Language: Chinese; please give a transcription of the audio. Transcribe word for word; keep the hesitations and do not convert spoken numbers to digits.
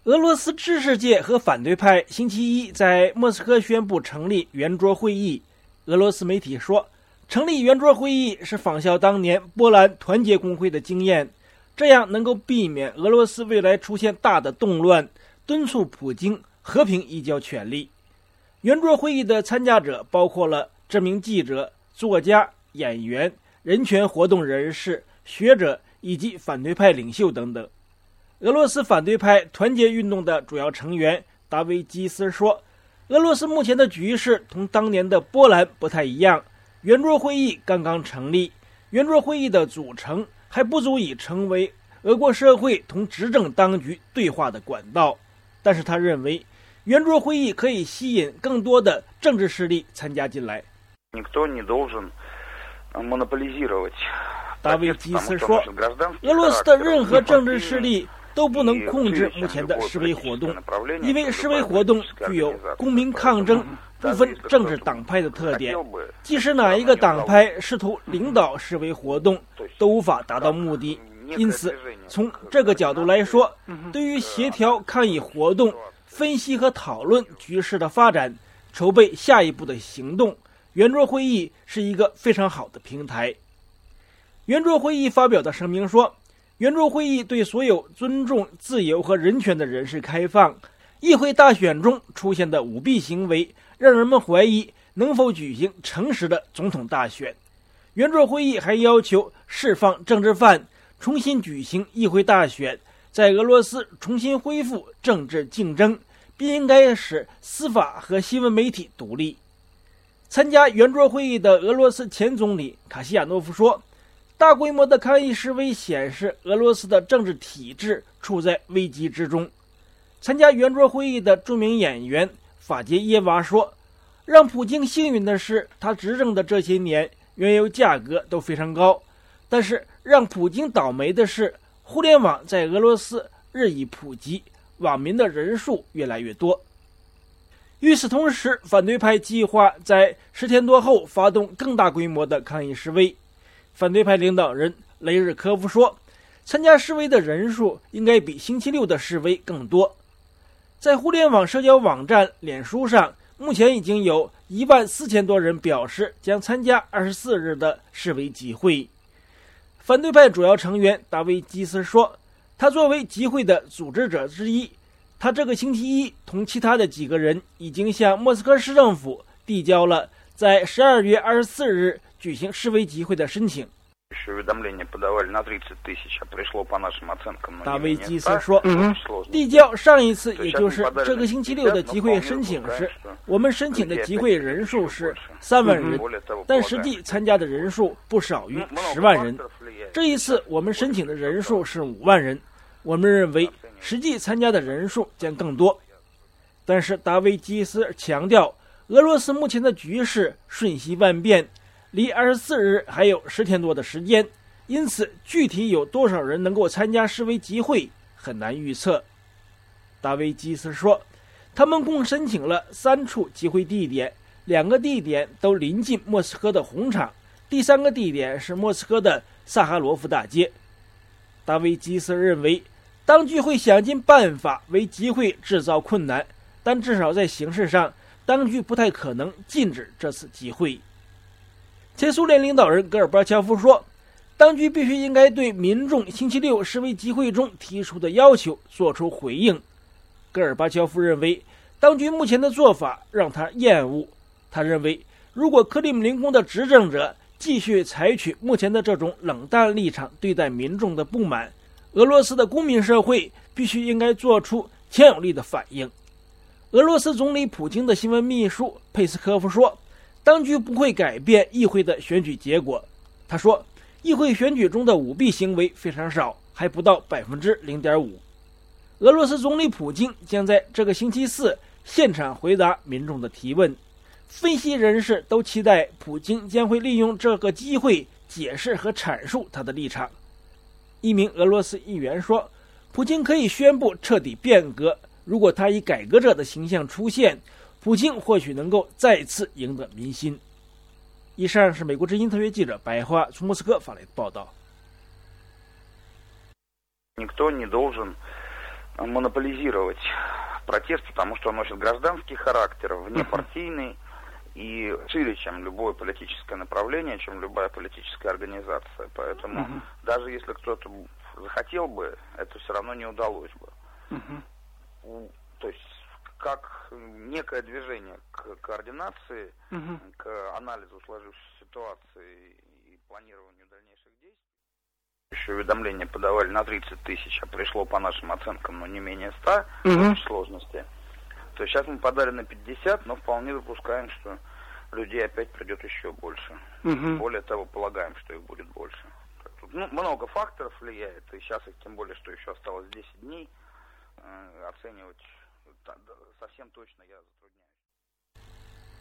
俄罗斯知识界和反对派星期一在莫斯科宣布成立圆桌会议。俄罗斯媒体说，成立圆桌会议是仿效当年波兰团结工会的经验，这样能够避免俄罗斯未来出现大的动乱，敦促普京和平移交权力。圆桌会议的参加者包括了知名记者、作家、演员、人权活动人士、学者以及反对派领袖等等。俄罗斯反对派团结运动的主要成员达维基斯说，俄罗斯目前的局势同当年的波兰不太一样，圆桌会议刚刚成立，圆桌会议的组成还不足以成为俄国社会同执政当局对话的管道，但是他认为圆桌会议可以吸引更多的政治势力参加进来。达维基斯说，俄罗斯的任何政治势力都不能控制目前的示威活动，因为示威活动具有公民抗争、不分政治党派的特点，即使哪一个党派试图领导示威活动，都无法达到目的。因此，从这个角度来说，对于协调抗议活动、分析和讨论局势的发展、筹备下一步的行动，圆桌会议是一个非常好的平台。圆桌会议发表的声明说，圆桌会议对所有尊重自由和人权的人士开放。议会大选中出现的舞弊行为让人们怀疑能否举行诚实的总统大选。圆桌会议还要求释放政治犯，重新举行议会大选，在俄罗斯重新恢复政治竞争，并应该使司法和新闻媒体独立。参加圆桌会议的俄罗斯前总理卡西亚诺夫说，大规模的抗议示威显示俄罗斯的政治体制处在危机之中。参加圆桌会议的著名演员法杰耶娃说，让普京幸运的是，他执政的这些年原油价格都非常高，但是让普京倒霉的是，互联网在俄罗斯日益普及，网民的人数越来越多。与此同时，反对派计划在十天多后发动更大规模的抗议示威。反对派领导人雷日科夫说，参加示威的人数应该比星期六的示威更多。在互联网社交网站脸书上，目前已经有一万四千多人表示将参加二十四日的示威集会。反对派主要成员达维基斯说，他作为集会的组织者之一，他这个星期一同其他的几个人已经向莫斯科市政府递交了在十二月二十四日举行示威集会的申请。达维基斯说，递交上一次也就是这个星期六的集会申请时，我们申请的集会人数是三万人，但实际参加的人数不少于十万人。这一次我们申请的人数是五万人，我们认为实际参加的人数将更多。但是达维基斯强调，俄罗斯目前的局势瞬息万变，离二十四日还有十天多的时间，因此具体有多少人能够参加示威集会很难预测。达维基斯说，他们共申请了三处集会地点，两个地点都临近莫斯科的红场，第三个地点是莫斯科的萨哈罗夫大街。达维基斯认为，当局会想尽办法为集会制造困难，但至少在形式上，当局不太可能禁止这次集会。前苏联领导人戈尔巴乔夫说，当局必须应该对民众星期六示威集会中提出的要求做出回应。戈尔巴乔夫认为，当局目前的做法让他厌恶。他认为，如果克里姆林宫的执政者继续采取目前的这种冷淡立场对待民众的不满，俄罗斯的公民社会必须应该做出强有力的反应。俄罗斯总理普京的新闻秘书佩斯科夫说，当局不会改变议会的选举结果。他说，议会选举中的舞弊行为非常少，还不到 百分之零点五。 俄罗斯总理普京将在这个星期四现场回答民众的提问。分析人士都期待普京将会利用这个机会解释和阐述他的立场。一名俄罗斯议员说，普京可以宣布彻底变革，如果他以改革者的形象出现，普京或许能够再次赢得民心。以上是美国之音特约记者白桦从莫斯科发来的报道。 монополизировать протест, потому что он носит гражданский характер, внепартийный и шире, чем любое политическое направление, чем любая политическая организация. Поэтому uh-huh. даже если кто-то захотел бы, это все равно не удалось бы. Uh-huh. То есть как некое движение к координации, uh-huh. к анализу сложившейся ситуации и планированию дальнейших действий. Еще уведомления подавали на тридцать тысяч, а пришло по нашим оценкам, ну, не менее ста uh-huh. в сложности. То есть сейчас мы подали на пятьдесят, но вполне допускаем, что людей опять придет еще больше. Uh-huh. Более того, полагаем, что их будет больше. Тут, ну, много факторов влияет, и сейчас их тем более, что еще осталось десять дней, э, оценивать совсем точно я затрудняюсь.